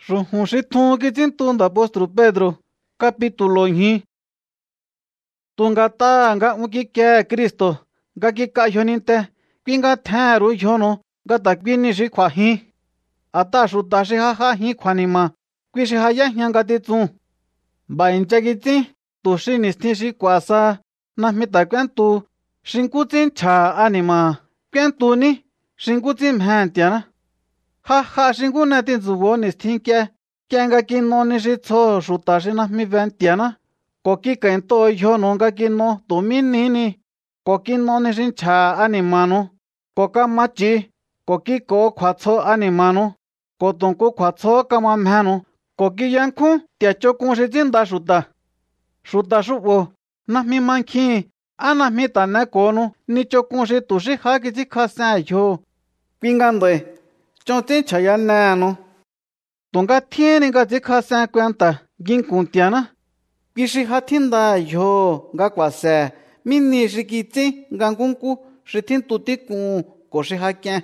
Rujun xi thun kitsin tunda apóstol Pedro, capítulo 1. Tunga ta nga ukike Cristo, nga kika yoninte, kwinga thenru yono, nga takwini xi kjuahin. Ata xuta xi jahin kjuanima, kui xi jayajña nga titsun. Ba incha kitsin, tuxi nistin xi kuasa, najmi ta k'uentu, xi nkutsin nchja anima, k'uentuni, xi nkutsin mjen Nti̱a̱ná. Ja xi ngune tintsubo nistjin kia nga kinoni xi tsjo xuta xi najmi be Nti̱a̱ná, ko kikainto yjono nga kino tu'mínini, ko kinoni xi nchja animanu, ko kamachi, ko kiko kjuatsjo animanu, ko tunku kjuatsjo kamamjenu, ko kiyankjún tiachokun xi tsinda xuta. Xuta xu'bo najmi mankjin á najmi tanekonu ni chokun xi tuxi já kitsikjas'en yjo. Kui nga nd'a̱i̱ chon tsinchjayanenu. Tunga tjinni nga tsikjas'en kuenta nginku̱n Nti̱a̱ná. Kui xi ja tjinda yjo nga ku̱a̱se̱ mí ni xi kitsin nga nkúnkú xi tjíntu tík'un ko xi ja k'ien.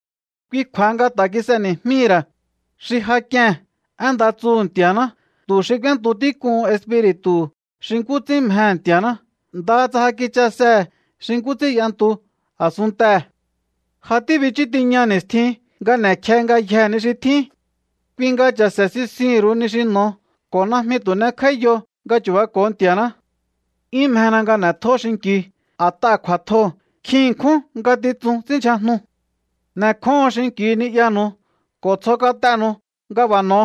Kui kjua nga ta̱ kis'eni̱jmíra̱ xi ja k'ien én nda tsu Nti̱a̱ná tu̱ xi k'uentu tík'un Espíritu xi nkú ts'ín mjen Nti̱a̱ná, nda tsa ja kichase xi nkú ts'ín y'antu a̱sunntee̱. Ja tíbichí tiña ni̱stjin nga n'e̱kje ngayjee̱ ni xi tjín. Kui nga chase̱ sisin_ru ni xi no, ko̱ najmi tu̱ nekjaiyo nga chu̱bako Nti̱a̱ná. 'Yún mjena nga n'e̱tjó xinki̱, a̱t'a̱ kjuatjo kjin ṉkjún nga titsun ts'ínnchajnu. N'e̱kjóon xinki̱ ni'yanu, ko̱ tsjo kat'enu nga b'a̱ no.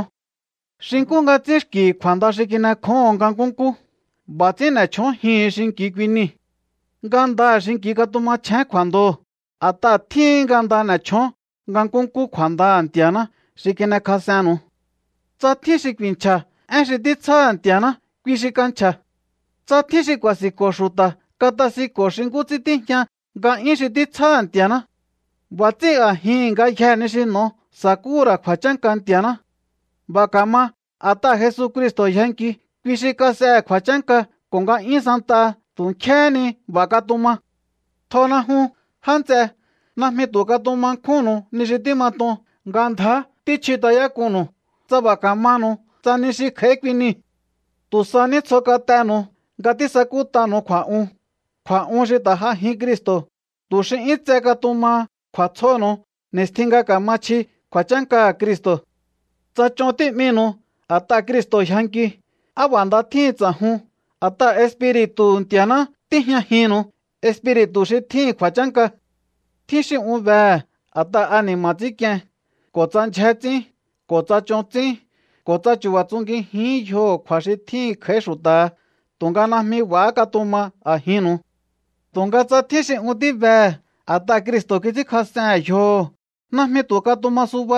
Xi nkú nga tsín xki̱ kjuanda xi kinekjóon nga nkúnkú, b'a̱ ts'ín n'e̱chjónjin xinki̱ kui nii̱. Nganda xinki̱ katumachjén kjuando, a̱t'a̱ tjín nga nda n'e̱chjón nga nkúnkú kjuanda Nti̱a̱ná xi kinekjas'ennu. Tsa tjín xi ku̱i̱nchja én xi títsjá Nti̱a̱ná, kui xi kanchja. Tsa tjín xi ku̱a̱si̱ko̱ xuta katasiko̱ xi nkú ts'ín tijña nga'yún xi títsjá Nti̱a̱ná. B'a̱ ts'ín a̱jin ngayjee̱ ni xi no sa̱kúra̱ kju̱a̱chánka Nti̱a̱ná. B'a̱ ka̱ma a̱t'a̱ Jesucristo yjenki, kui xi kas'e kju̱a̱chánka ko̱ nga'yún santa tu̱nkjéni b'a̱ katuma. Tjona jun, já nts'e, najmi tu̱ katumankjúnnu ni xi tímaton nga ndjaá tichjitayákunnu, tsa b'a̱ ka̱manu tsa ni xi kj'a̱í kui nii̱. Tu̱sa ní tsjo kat'enu nga tísakútanu kju̱a̱'un xi ta̱ jajin Cristo, tu̱ xi 'yún tse katuma kjuatsjónu ni̱stjin nga ka̱ma chji kju̱a̱chánkaha̱ Cristo. Tsa chon tí'minu a̱t'a̱ Cristo yjanki, á b'a̱ nda tjín ts'a̱jun, a̱t'a̱ Espíritu Nti̱a̱ná tíjñajinnu, Espíritu xi tjín kju̱a̱chánka. Tjín xi 'un bee̱ a̱t'a̱ anima̱ ts'ínk'ien, ko̱ tsa ndyjé ts'ín, ko̱ tsa chon ts'ín, ko̱ tsa chu̱ba̱ tsungijín yjoho̱ kju̱a̱ xi tjín kj'a̱í xu̱ta̱, tu̱nga najmi b'a̱ katuma a̱jinnu. Tu̱nga tsa tjín xi 'un tíbee̱ a̱t'a̱ Cristo kitsikjas'en yjoho̱, najmi tu̱ katuma suba.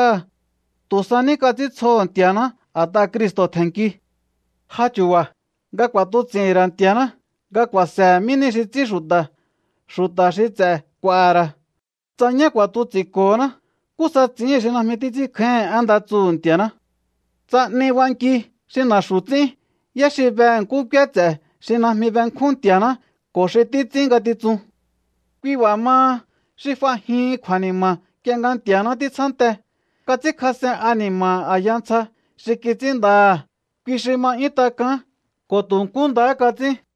Tu̱sa ní katsítsjo Nti̱a̱ná a̱t'a̱ Cristo tje̱nnki. Ja chu̱ba̱ nga ku̱a̱tutsi̱nra̱ Nti̱a̱ná nga ku̱a̱se̱ mí ní xi tsín xu̱ta̱ xi ts'e̱ k'ua̱ra̱. Tsa ñá ku̱a̱tutsi̱nko̱ná, ¿kúsa ts'i̱ín xi najmi títs'ínkjáin én nda tsu Nti̱a̱ná? Tsa 'ni banki xi na̱xu̱ ts'ín, ¿yá xi be ṉkú kúets'e̱ xi najmi benkjún Nti̱a̱ná ko̱ xi títs'ín ngatitsun? Kui b'a̱ maa xi fajin kju̱a̱ni̱ma̱ nk'ie nga Nti̱a̱ná títsjánte, katsíkjas'en anima̱ a̱ya ntsja xi kitsíndaha̱, kui xi ma 'yún tak'aán, ko̱ tu̱ nkú ndaá katsín.